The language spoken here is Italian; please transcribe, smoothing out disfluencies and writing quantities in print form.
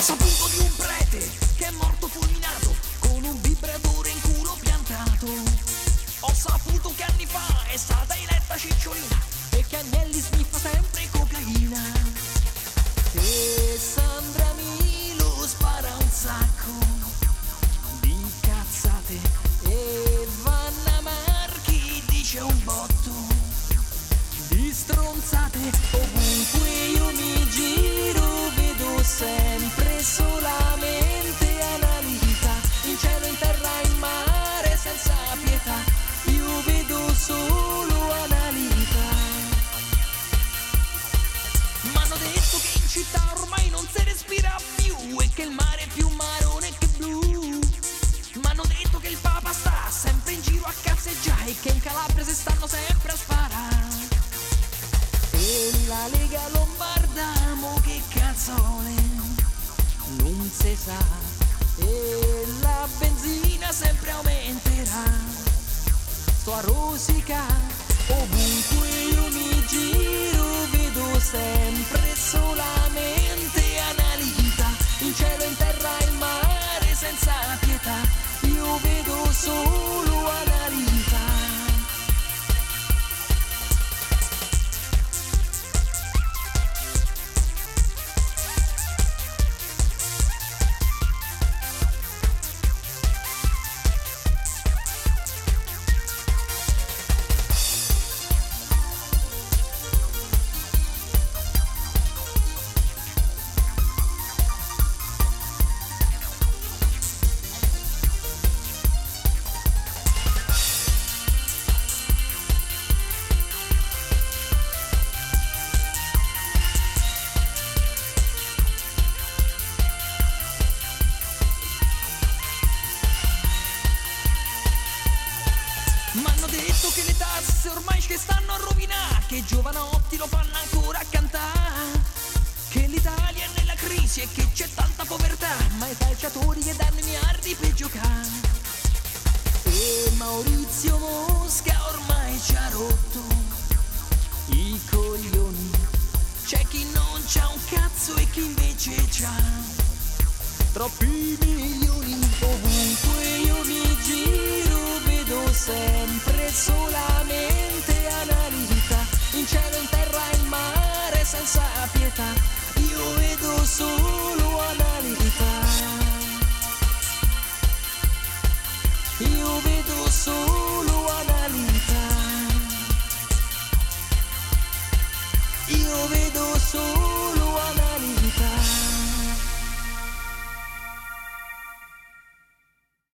saputo di un prete che è morto fulminato con un vibratore in culo piantato. Ho saputo che anni fa è stata eletta cicciolina e che Agnelli sniffa sempre cocaina. E Sandra Milo spara un sacco di cazzate e Vanna Marchi dice un botto di stronzate. Ovunque io mi giro vedo sempre solamente analità, in cielo, in terra, in mare, senza pietà. Io vedo solo analità. M'hanno detto che in città ormai non si respira più e che il mare è più marrone che blu. M'hanno detto che il Papa sta sempre in giro a cazzeggiare e che in Calabria si stanno sempre a sparare. E la Lega Lombarda, mo che cazzole, non si sa. E la benzina sempre aumenterà. Sto a rosica, ovunque io mi giro vedo sempre solamente analità, in cielo, in terra, in mare, senza pietà. Io vedo solo analità. M'hanno detto che le tasse ormai che stanno a rovinare, che i giovanotti lo fanno ancora cantare, che l'Italia è nella crisi e che c'è tanta povertà, ma i calciatori che danno i miliardi per giocare. E Maurizio Mosca ormai ci ha rotto i coglioni, c'è chi non c'ha un cazzo e chi invece c'ha troppi milioni.